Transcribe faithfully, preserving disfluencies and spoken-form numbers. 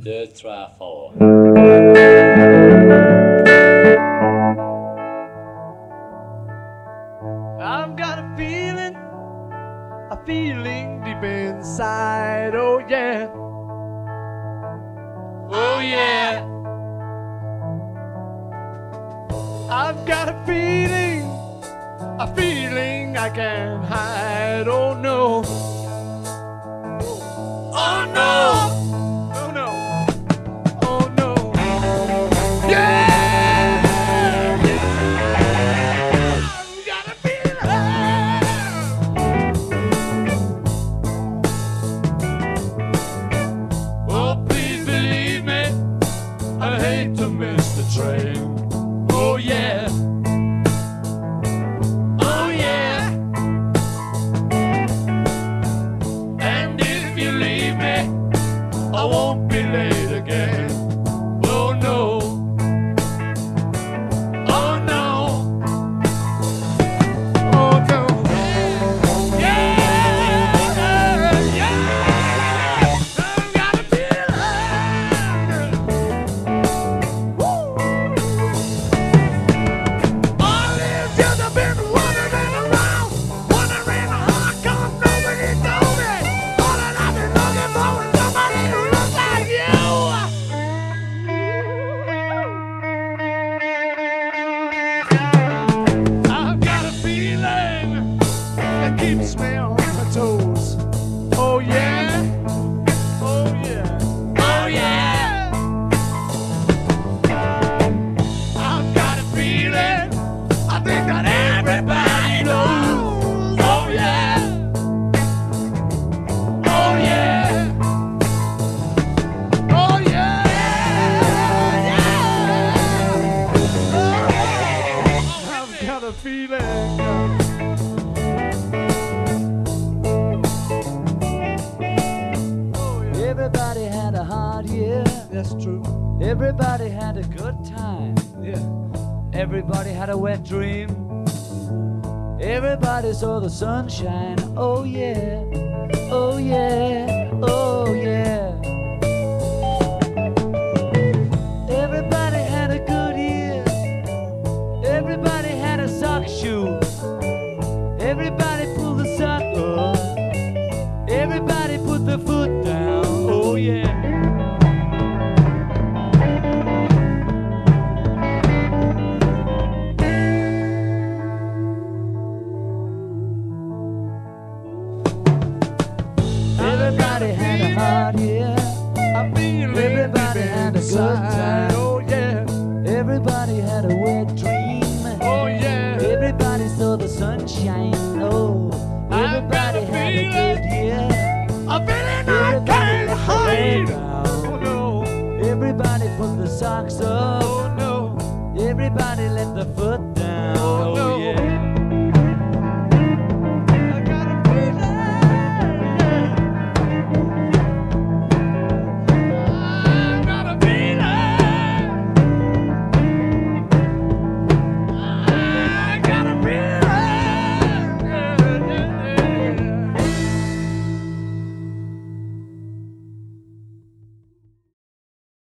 deux, trois, four. I've got a feeling, a feeling deep inside, oh yeah. Oh yeah. I've got a feeling, a feeling I can't hide, oh no. Oh no. Oh no. Oh no. Yeah! Yeah! I've got a feeling. Oh, please believe me, I hate to miss the train. Oh yeah. Oh yeah. And if you leave me, I won't be late again. Oh no. Oh no. Oh no. Yeah. Yeah. I've got a feeling. Woo! All these years I've been wandering around, wondering how come nobody told me. All that I've been looking for is somebody who looks like you. I've got a feeling that keeps me on my toes. Oh yeah. Oh yeah. Oh yeah. I've got a feeling, I think that everybody knows. Oh yeah. Oh yeah. Oh yeah. Yeah. I've got a feeling. Everybody had a hard year. That's true. Everybody had a good time. Yeah. Everybody had a wet dream. Everybody saw the sunshine. Oh yeah. Oh yeah. Oh yeah. Everybody had a good year. Everybody had a sock shoe. Everybody pulled the sock up. Everybody put the foot down. Oh yeah. Everybody had a hard year. I feel Everybody it had a good inside. time. Oh yeah. Everybody had a wet dream. Oh yeah. Everybody saw the sunshine. Oh, I've got everybody a had a feeling. good year. A feeling I Everybody can't let the hide. hair Oh down. no. Everybody put the socks up. Oh no. Everybody let the foot